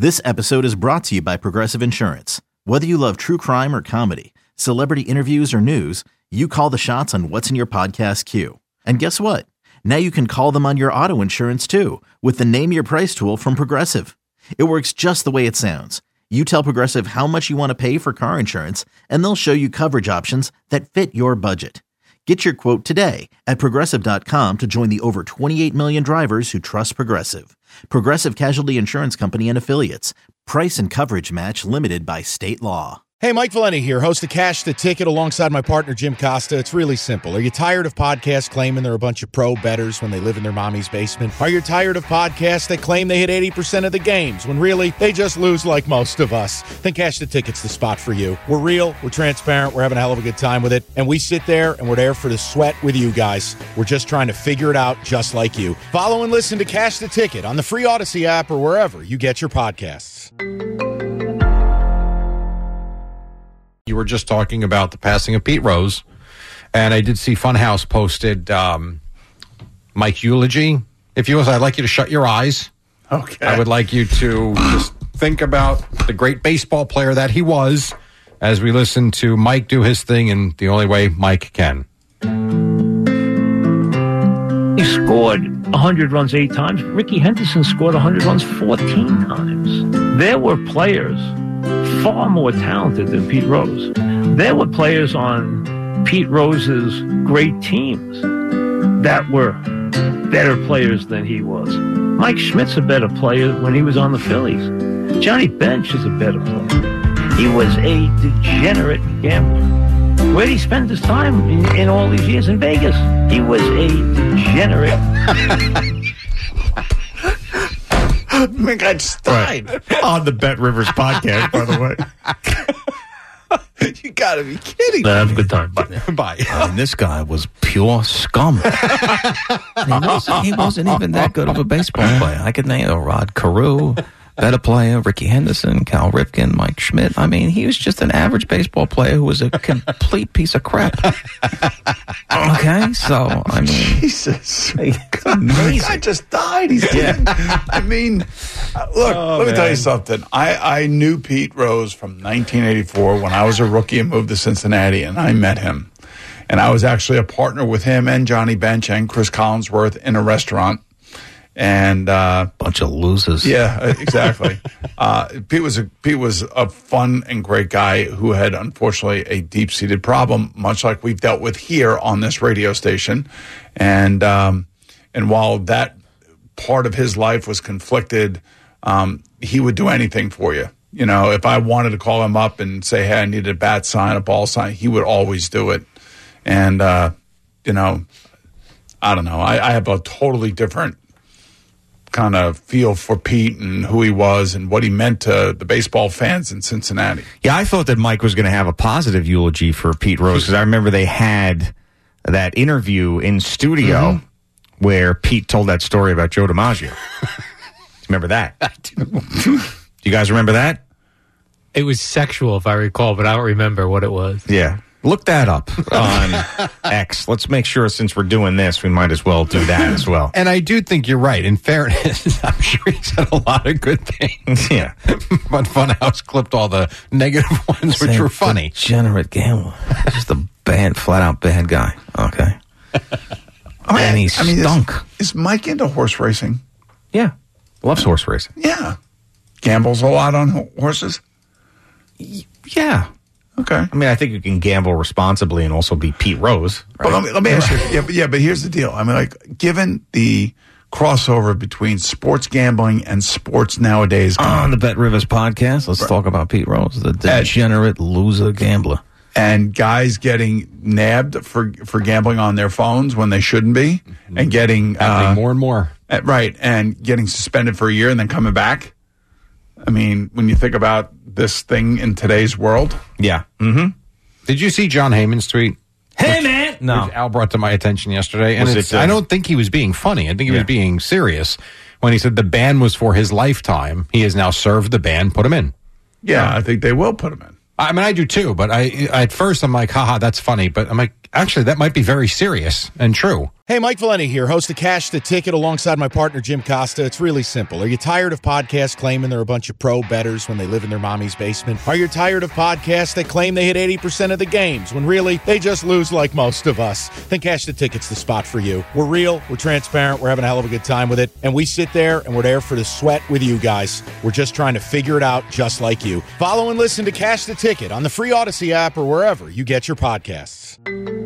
This episode is brought to you by Progressive Insurance. Whether you love true crime or comedy, celebrity interviews or news, you call the shots on what's in your podcast queue. And guess what? Now you can call them on your auto insurance too with the Name Your Price tool from Progressive. It works just the way it sounds. You tell Progressive how much you want to pay for car insurance, and they'll show you coverage options that fit your budget. Get your quote today at Progressive.com to join the over 28 million drivers who trust Progressive. Progressive Casualty Insurance Company and Affiliates. Price and coverage match limited by state law. Hey, Mike Valenti here, host of Cash the Ticket alongside my partner Jim Costa. It's really simple. Are you tired of podcasts claiming they're a bunch of pro bettors when they live in their mommy's basement? Are you tired of podcasts that claim they hit 80% of the games when really they just lose like most of us? Then Cash the Ticket's the spot for you. We're real, we're transparent, we're having a hell of a good time with it, and we sit there and we're there for the sweat with you guys. We're just trying to figure it out just like you. Follow and listen to Cash the Ticket on the free Odyssey app or wherever you get your podcasts. You were just talking about the passing of Pete Rose, and I did see Funhouse posted Mike's eulogy. If you was, I'd like you to shut your eyes. Okay. I would like you to just think about the great baseball player that he was as we listen to Mike do his thing in the only way Mike can. He scored 100 runs 8 times. Ricky Henderson scored 100 runs 14 times. There were players far more talented than Pete Rose. There were players on Pete Rose's great teams that were better players than he was. Mike Schmidt's a better player when he was on the Phillies. Johnny Bench is a better player. He was a degenerate gambler. Where did he spend his time in all these years? In Vegas. He was a degenerate. I think I just died. Right. On the Bet Rivers podcast, by the way. You gotta be kidding. Have a good time. Bye. And this guy was pure scum. He wasn't even that good of a baseball player. I could name Rod Carew, better player, Ricky Henderson, Cal Ripken, Mike Schmidt. I mean, he was just an average baseball player who was a complete piece of crap. Okay, so, I mean... Jesus. It's amazing. I just died. He's dead. I mean, look, let me tell you something. I knew Pete Rose from 1984 when I was a rookie and moved to Cincinnati, and I met him. And I was actually a partner with him and Johnny Bench and Chris Collinsworth in a restaurant. And bunch of losers. Yeah, exactly. Pete was a fun and great guy who had unfortunately a deep-seated problem, much like we've dealt with here on this radio station. And while that part of his life was conflicted, he would do anything for you. You know, if I wanted to call him up and say, "Hey, I needed a bat sign, a ball sign," he would always do it. And you know, I don't know. I have a totally different kind of feel for Pete and who he was and what he meant to the baseball fans in Cincinnati. Yeah, I thought that Mike was going to have a positive eulogy for Pete Rose because I remember they had that interview in studio where Pete told that story about Joe DiMaggio. Remember that? I do. Do you guys remember that? It was sexual, if I recall, but I don't remember what it was. Yeah. Look that up on X. Let's make sure since we're doing this, we might as well do that as well. And I do think you're right. In fairness, I'm sure he said a lot of good things. Yeah. But Funhouse clipped all the negative ones, which were funny. Degenerate gambler. Just a bad, flat-out bad guy. Okay. And he stunk. Is Mike into horse racing? Yeah. Loves horse racing. Yeah. Gambles a lot on horses? Yeah. Okay. I mean, I think you can gamble responsibly and also be Pete Rose. Right? Well, let me ask you. But here's the deal. I mean, like, given the crossover between sports gambling and sports nowadays. On the Bet Rivers podcast, let's talk about Pete Rose, the degenerate loser gambler. And guys getting nabbed for gambling on their phones when they shouldn't be, and getting happening more and more. Right, and getting suspended for a year and then coming back. I mean, when you think about this thing in today's world. Yeah. Mm-hmm. Did you see John Heyman's tweet? Hey, man! No. Which Al brought to my attention yesterday. And I don't think he was being funny. I think he was being serious when he said the ban was for his lifetime. He has now served the ban, put him in. Yeah, I think they will put him in. I mean, I do too, but at first I'm like, haha, that's funny. But I'm like, Actually, that might be very serious and true. Hey, Mike Valenti here, host of Cash the Ticket alongside my partner, Jim Costa. It's really simple. Are you tired of podcasts claiming they're a bunch of pro bettors when they live in their mommy's basement? Are you tired of podcasts that claim they hit 80% of the games when really they just lose like most of us? Then Cash the Ticket's the spot for you. We're real, we're transparent, we're having a hell of a good time with it, and we sit there and we're there for the sweat with you guys. We're just trying to figure it out just like you. Follow and listen to Cash the Ticket on the free Odyssey app or wherever you get your podcasts.